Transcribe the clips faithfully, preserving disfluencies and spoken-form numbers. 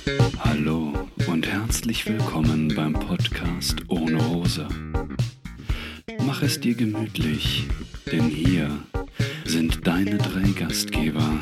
Hallo und herzlich willkommen beim Podcast ohne Hose. Mach es dir gemütlich, denn hier sind deine drei Gastgeber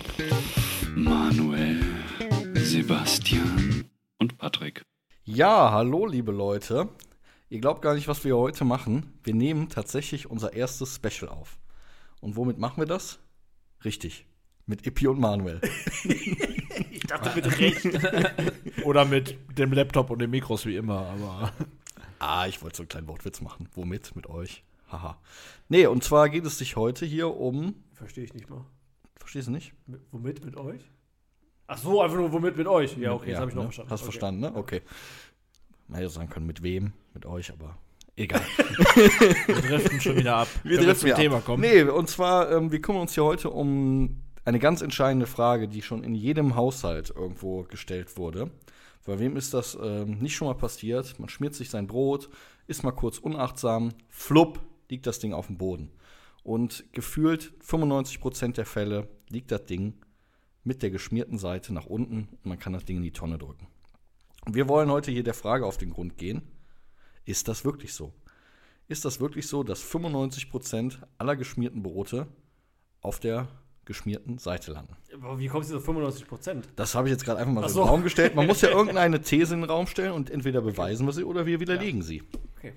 Manuel, Sebastian und Patrick. Ja, hallo liebe Leute. Ihr glaubt gar nicht, was wir heute machen. Wir nehmen tatsächlich unser erstes Special auf. Und womit machen wir das? Richtig, mit Ippi und Manuel. Ich dachte mit Recht. Oder mit dem Laptop und den Mikros wie immer, aber. Ah, ich wollte so einen kleinen Wortwitz machen. Womit? Mit euch. Haha. Nee, und zwar geht es sich heute hier um. Verstehe ich nicht mal. Verstehst du nicht? Mit, womit mit euch? Ach so, einfach nur womit mit euch. Ja, okay, ja, das habe ich noch ne? verstanden. Hast okay. verstanden, ne? Okay. Man hätte sagen können, mit wem? Mit euch, aber egal. Wir driften schon wieder ab. Wir Können driften zum ja Thema ab. kommen. Nee, und zwar, ähm, wir kümmern uns hier heute um eine ganz entscheidende Frage, die schon in jedem Haushalt irgendwo gestellt wurde. Bei wem ist das ähm, nicht schon mal passiert? Man schmiert sich sein Brot, ist mal kurz unachtsam, flupp, liegt das Ding auf dem Boden. Und gefühlt fünfundneunzig Prozent der Fälle liegt das Ding mit der geschmierten Seite nach unten und man kann das Ding in die Tonne drücken. Und wir wollen heute hier der Frage auf den Grund gehen, ist das wirklich so? Ist das wirklich so, dass fünfundneunzig Prozent aller geschmierten Brote auf der geschmierten Seite landen? Aber wie kommst du zu fünfundneunzig Prozent? Das habe ich jetzt gerade einfach mal Ach so so. in den Raum gestellt. Man muss ja irgendeine These in den Raum stellen und entweder beweisen wir sie oder wir widerlegen Ja. sie. Okay.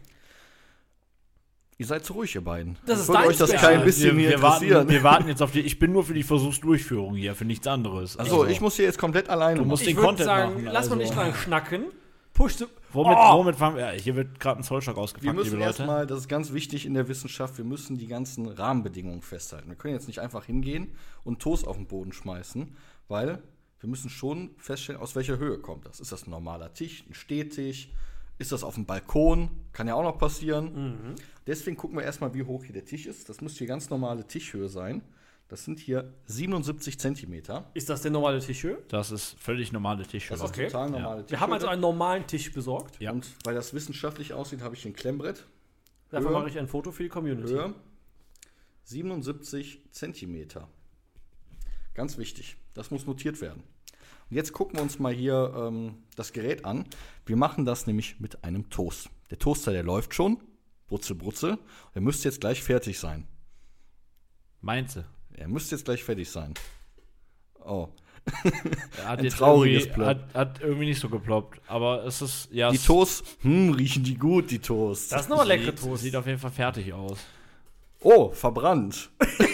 Ihr seid zu ruhig, ihr beiden. Das ist Würde dein euch das Special. kein bisschen wir, hier wir, warten, interessieren? wir warten jetzt auf die. Ich bin nur für die Versuchsdurchführung hier, für nichts anderes. Achso, ich muss hier jetzt komplett alleine Du musst machen. Ich den würde Content sagen, machen, lass mal also. nicht lang schnacken. Push the Womit, Oh! womit fangen wir? Ja, hier wird gerade ein Zollstock Wir ausgepackt, müssen liebe Leute. erstmal, das ist ganz wichtig in der Wissenschaft, wir müssen die ganzen Rahmenbedingungen festhalten. Wir können jetzt nicht einfach hingehen und Toast auf den Boden schmeißen, weil wir müssen schon feststellen, aus welcher Höhe kommt das. Ist das ein normaler Tisch, ein Stehtisch? Ist das auf dem Balkon? Kann ja auch noch passieren. Mhm. Deswegen gucken wir erstmal, wie hoch hier der Tisch ist. Das müsste hier ganz normale Tischhöhe sein. Das sind hier siebenundsiebzig Zentimeter. Ist das denn normale Tischhöhe? Das ist völlig normale Tischhöhe. Das ist Okay. total normale Tischhöhe. Wir haben also einen normalen Tisch besorgt. Ja. Und weil das wissenschaftlich aussieht, habe ich hier ein Klemmbrett. Dafür Höhe. mache ich ein Foto für die Community. Höhe siebenundsiebzig Zentimeter. Ganz wichtig. Das muss notiert werden. Und jetzt gucken wir uns mal hier ähm, das Gerät an. Wir machen das nämlich mit einem Toast. Der Toaster, der läuft schon. Brutzel, brutzel. Er müsste jetzt gleich fertig sein. Meinst du? Er müsste jetzt gleich fertig sein. Oh. Er hat Ein jetzt trauriges irgendwie, hat, hat irgendwie nicht so geploppt. Aber es ist, ja. Die es Toasts, hm, riechen die gut, die Toasts. Das ist nochmal leckere sieht, Toast. sieht auf jeden Fall fertig aus. Oh, verbrannt.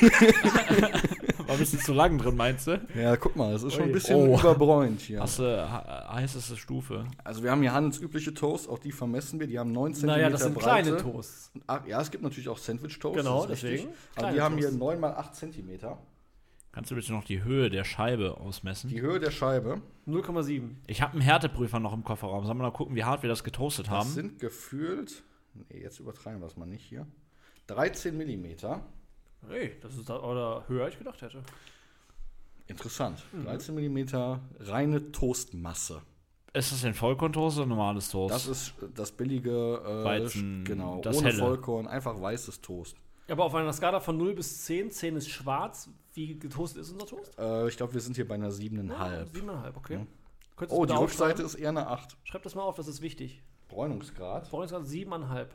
War ein bisschen zu lang drin, meinst du? Ja, guck mal, das ist schon ein Ui. bisschen Oh. überbräunt hier. Hast du he- heißeste Stufe? Also wir haben hier handelsübliche Toasts, auch die vermessen wir, die haben neun Zentimeter Naja, das sind Breite. kleine Toasts. Ach, ja, es gibt natürlich auch Sandwich-Toast, Genau, das ist richtig. deswegen. Aber Kleine die haben hier Toasts. neun mal acht Zentimeter. Kannst du bitte noch die Höhe der Scheibe ausmessen? Die Höhe der Scheibe, null Komma sieben. Ich habe einen Härteprüfer noch im Kofferraum. Sollen wir mal gucken, wie hart wir das getoastet das haben? sind gefühlt, nee, jetzt übertreiben wir es mal nicht hier, dreizehn Millimeter. Hey, das ist da, oder höher, als ich gedacht hätte. Interessant. Mhm. dreizehn Millimeter reine Toastmasse. Ist das denn Vollkorntoast oder normales Toast? Das ist das billige, äh, Weizen, genau, das ohne helle. Vollkorn, einfach weißes Toast. Aber auf einer Skala von null bis zehn, zehn ist schwarz. Wie getoastet ist unser Toast? Äh, ich glaube, wir sind hier bei einer siebeneinhalb. sieben Komma fünf, okay. Ja. Könntest du Oh, die bitte Rückseite aufschreiben? ist eher eine acht. Schreib das mal auf, das ist wichtig. Bräunungsgrad Bräunungsgrad sieben Komma fünf.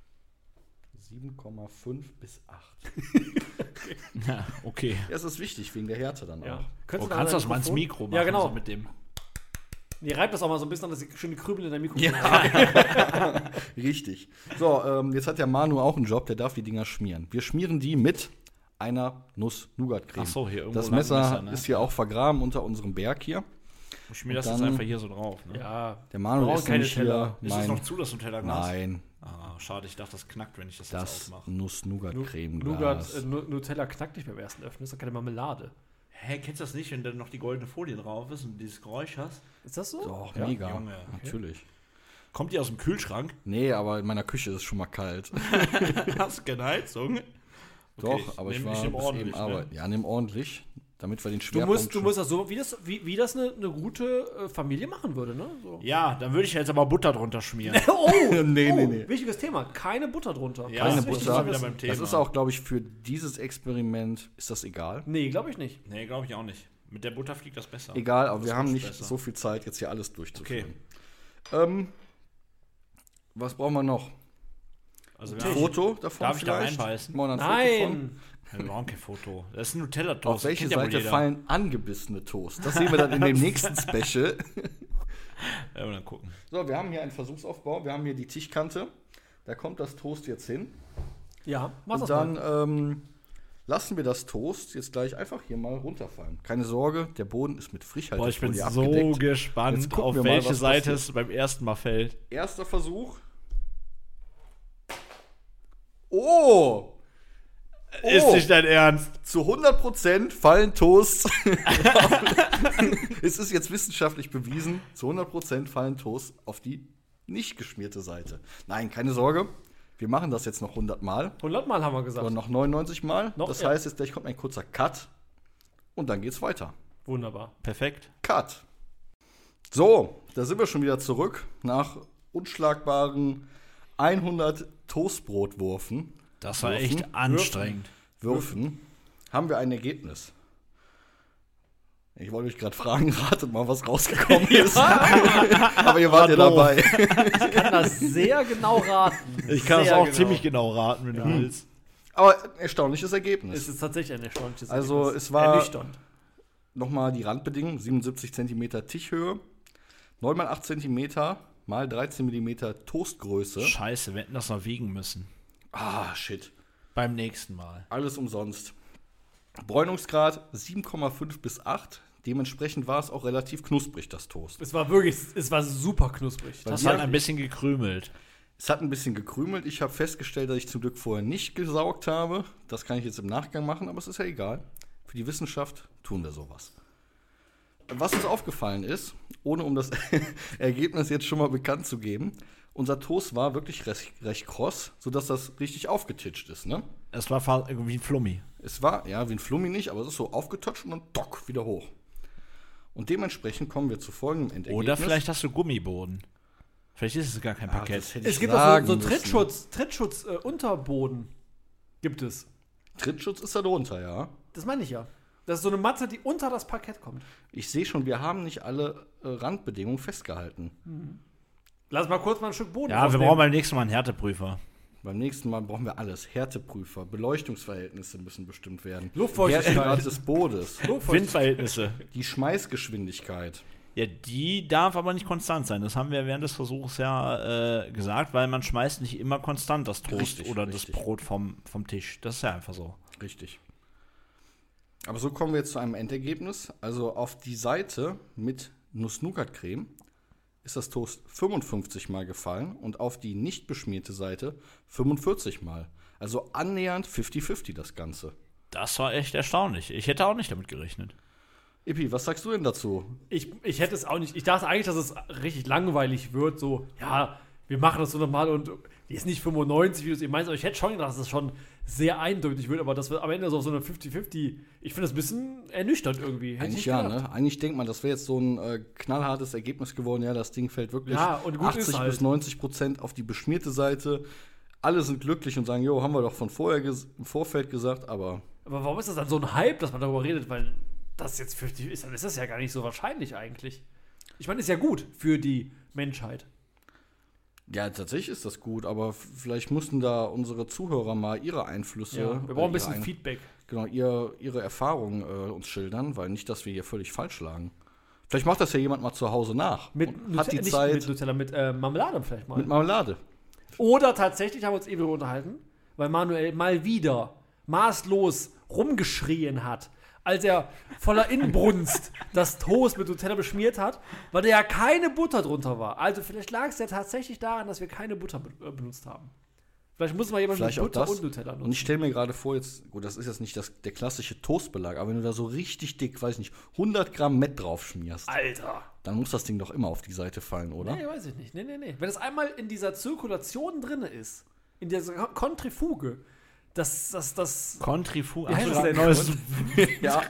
sieben Komma fünf bis acht. Ja, okay. Ja, es ist wichtig, wegen der Härte dann Ja. auch. Du da kannst an das dein mal ins Mikrofon- Mikro machen. Ja, genau. So mit dem. Nee, reib das auch mal so ein bisschen, dass die schöne Krübel in dein Mikrofon. Ja. Richtig. So, ähm, jetzt hat der Manu auch einen Job, der darf die Dinger schmieren. Wir schmieren die mit einer Nuss-Nougat-Creme. Ach so, hier irgendwo Das lag ein Messer, Messer, ne? ist hier auch vergraben unter unserem Berg hier. Ich schmier das Und jetzt dann- einfach hier so drauf. Ne? Ja. Der Manu Brauchen ist keine nämlich hier Teller. Ist es mein, noch zu, das Nutella-Glas? nein, Ah, schade, ich dachte, das knackt, wenn ich das, jetzt das aufmache. Nuss-Nougat-Creme-Glas. Nougat, äh, Nu- Nutella knackt nicht beim ersten Öffnen, ist doch keine Marmelade. Hä, kennst du das nicht, wenn da noch die goldene Folie drauf ist und dieses Geräusch hast? Ist das so? Doch, Ja, mega, Junge, okay. natürlich. Kommt die aus dem Kühlschrank? Nee, aber in meiner Küche ist es schon mal kalt. Hast du keine Heizung? Doch, ich aber ich nehm- war ich nehm bis ordentlich, eben ne? arbeiten. Ja, nimm ordentlich, damit wir den Du Schwerpunkt musst, du musst das so, wie das, wie, wie das eine, eine gute äh, Familie machen würde, ne? So. Ja, dann würde ich jetzt aber Butter drunter schmieren. Oh, Nee, oh, nee, nee. wichtiges Thema. Keine Butter drunter. Ja, Keine das ist Butter. schon wieder beim Thema. Das ist auch, glaube ich, für dieses Experiment ist das egal. Nee, glaube ich nicht. Nee, glaube ich auch nicht. Mit der Butter fliegt das besser. Egal, aber Das wir haben rutscht nicht besser. so viel Zeit, jetzt hier alles durchzuführen. Okay. Ähm, was brauchen wir noch? Also Ein wir haben- Foto davon Darf ich da vielleicht? reinbeißen? Machen wir ein Foto von? Nein! Ja, wir brauchen kein Foto. Das ist ein Nutella-Toast. Auf welche kennt ja wohl Seite jeder. fallen angebissene Toast? Das sehen wir dann in dem nächsten Special. Ja, mal dann gucken. So, wir haben hier einen Versuchsaufbau. Wir haben hier die Tischkante. Da kommt das Toast jetzt hin. Ja, mach Und das dann mal. ähm, lassen wir das Toast jetzt gleich einfach hier mal runterfallen. Keine Sorge, der Boden ist mit Boah, ich bin Frischhaltefolie so abgedeckt. Jetzt gespannt, gucken auf wir mal, welche was Seite passiert. es beim ersten Mal fällt. Erster Versuch. Oh! Oh! Ist nicht dein Ernst? Zu hundert Prozent fallen Toasts. Es ist jetzt wissenschaftlich bewiesen, zu hundert Prozent fallen Toasts auf die nicht geschmierte Seite. Nein, keine Sorge. Wir machen das jetzt noch hundert Mal. hundert Mal haben wir gesagt. Oder noch neunundneunzig Mal. Noch, das ja. heißt, jetzt gleich kommt ein kurzer Cut. Und dann geht's weiter. Wunderbar. Perfekt. Cut. So, da sind wir schon wieder zurück. Nach unschlagbaren hundert Toastbrotwürfen. Das war Würfen? echt anstrengend. Würfen. Haben wir ein Ergebnis. Ich wollte euch gerade fragen, ratet mal, was rausgekommen ist. Aber ihr wart ja doof. dabei. Ich kann das sehr genau raten. Ich kann es Sehr auch genau. ziemlich genau raten, wenn du willst. Aber erstaunliches Es Ergebnis. ist tatsächlich ein erstaunliches Also, Ergebnis. es war- ernüchternd. Nochmal die Randbedingungen: siebenundsiebzig Zentimeter Tischhöhe, neun mal acht Zentimeter mal dreizehn Millimeter Toastgröße. Scheiße, wir hätten das noch wiegen müssen. Ah, shit. Beim nächsten Mal. Alles umsonst. Bräunungsgrad sieben Komma fünf bis acht. Dementsprechend war es auch relativ knusprig, das Toast. Es war wirklich, es war super knusprig. Das mir- hat ein bisschen gekrümelt. Es hat ein bisschen gekrümelt. Ich habe festgestellt, dass ich zum Glück vorher nicht gesaugt habe. Das kann ich jetzt im Nachgang machen, aber es ist ja egal. Für die Wissenschaft tun wir sowas. Was uns aufgefallen ist, ohne um das Ergebnis jetzt schon mal bekannt zu geben, unser Toast war wirklich recht, recht kross, sodass das richtig aufgetitscht ist, ne? Es war fast irgendwie ein Flummi. Es war, ja, wie ein Flummi nicht, aber es ist so aufgetoucht und dann dock, wieder hoch. Und dementsprechend kommen wir zu folgendem Endergebnis. Oder vielleicht hast du Gummiboden. Vielleicht ist es gar kein Ah, Parkett. das hätte Es ich gibt auch sagen so, so müssen. Trittschutz, Trittschutz äh, Unterboden. Gibt es. Trittschutz ist da drunter, ja. Das meine ich ja. Das ist so eine Matte, die unter das Parkett kommt. Ich sehe schon, wir haben nicht alle äh, Randbedingungen festgehalten. Lass mal kurz mal ein Stück Boden Ja, wir rausnehmen. brauchen beim nächsten Mal einen Härteprüfer. Beim nächsten Mal brauchen wir alles. Härteprüfer, Beleuchtungsverhältnisse müssen bestimmt werden. Luftfeuchtigkeit. Härtegrad des Bodens, Luftfeuchtigkeit. Windverhältnisse. die Schmeißgeschwindigkeit. Ja, die darf aber nicht konstant sein. Das haben wir während des Versuchs ja äh, gesagt, weil man schmeißt nicht immer konstant das Toast Richtig, oder richtig. das Brot vom, vom Tisch. Das ist ja einfach so. Richtig. Aber so kommen wir jetzt zu einem Endergebnis. Also auf die Seite mit Nuss-Nougat-Creme ist das Toast fünfundfünfzig Mal gefallen und auf die nicht beschmierte Seite fünfundvierzig Mal. Also annähernd fünfzig fünfzig das Ganze. Das war echt erstaunlich. Ich hätte auch nicht damit gerechnet. Ippi, was sagst du denn dazu? Ich, ich hätte es auch nicht. Ich dachte eigentlich, dass es richtig langweilig wird. So, ja, wir machen das so normal und die ist nicht fünfundneunzig, wie du es eben meinst, aber ich hätte schon gedacht, dass es schon sehr eindeutig wird, aber das wird am Ende so auf so eine fünfzig fünfzig. Ich finde das ein bisschen ernüchternd irgendwie. Hätte ich Eigentlich nicht ja, gedacht. ne? Eigentlich denkt man, das wäre jetzt so ein äh, knallhartes Ergebnis geworden. Ja, das Ding fällt wirklich Ja, und gut achtzig ist halt. bis neunzig Prozent auf die beschmierte Seite. Alle sind glücklich und sagen, jo, haben wir doch von vorher ges- im Vorfeld gesagt, aber Aber warum ist das dann so ein Hype, dass man darüber redet? Weil das jetzt fünfzig ist, dann ist das ja gar nicht so wahrscheinlich eigentlich. Ich meine, ist ja gut für die Menschheit. ja, tatsächlich ist das gut, aber f- vielleicht müssten da unsere Zuhörer mal ihre Einflüsse, Ja, wir brauchen ein äh, bisschen ihre Ein- Feedback. genau, ihr, ihre Erfahrungen äh, uns schildern, weil nicht, dass wir hier völlig falsch lagen. Vielleicht macht das ja jemand mal zu Hause nach Mit und hat die nicht Zeit mit Nutella, mit äh, Marmelade vielleicht mal. mit Marmelade. Oder tatsächlich haben wir uns eben darüber unterhalten, weil Manuel mal wieder maßlos rumgeschrien hat, als er voller Inbrunst das Toast mit Nutella beschmiert hat, weil da ja keine Butter drunter war. Also vielleicht lag es ja tatsächlich daran, dass wir keine Butter be- äh, benutzt haben. Vielleicht muss mal jemand mit Vielleicht auch Butter das. und Nutella Und nutzen. ich stelle mir gerade vor, jetzt, gut, das ist jetzt nicht das, der klassische Toastbelag, aber wenn du da so richtig dick, weiß nicht, hundert Gramm Mett drauf schmierst, Alter. dann muss das Ding doch immer auf die Seite fallen, oder? Nee, weiß ich nicht. Nee, nee, nee. Wenn es einmal in dieser Zirkulation drin ist, in dieser Kon- Kontrifuge, das, das, das. Kontrifu. Wie heißt Ach, das denn? neues Ja.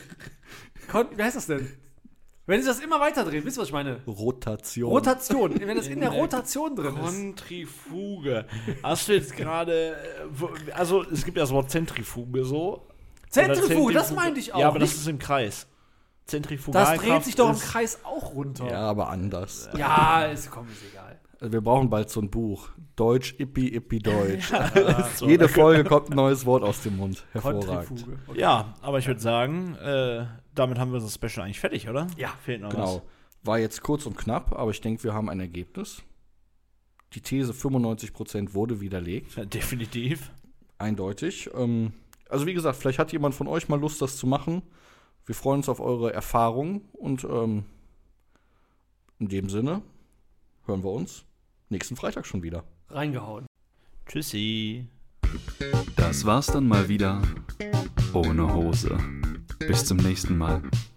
Kon wie heißt das denn? Wenn sich das immer weiter dreht, wisst ihr, was ich meine? Rotation. Rotation. Wenn das in der Rotation drin ist. Kontrifuge. Hast du jetzt gerade. äh, wo- Also, es gibt ja das Wort Zentrifuge so. Zentrifuge, Oder das meinte ich auch. Ja, aber das Nicht- ist im Kreis. Zentrifugalkraft Das dreht sich doch im ist- Kreis auch runter. Ja, aber anders. Ja, ist, komm, ist egal. Also wir brauchen bald so ein Buch. Deutsch, Ippi, Ippi, Deutsch. So. Jede Folge kommt ein neues Wort aus dem Mund. Hervorragend. Kontrifuge. Okay. Ja, aber ich würde sagen, äh, damit haben wir das Special eigentlich fertig, oder? Ja. Fehlt noch Genau. War jetzt kurz und knapp, aber ich denke, wir haben ein Ergebnis. Die These fünfundneunzig Prozent wurde widerlegt. was. Ja, definitiv. Eindeutig. Ähm, also wie gesagt, vielleicht hat jemand von euch mal Lust, das zu machen. Wir freuen uns auf eure Erfahrungen und ähm, in dem Sinne hören wir uns nächsten Freitag schon wieder. Reingehauen. Tschüssi. Das war's dann mal wieder ohne Hose. Bis zum nächsten Mal.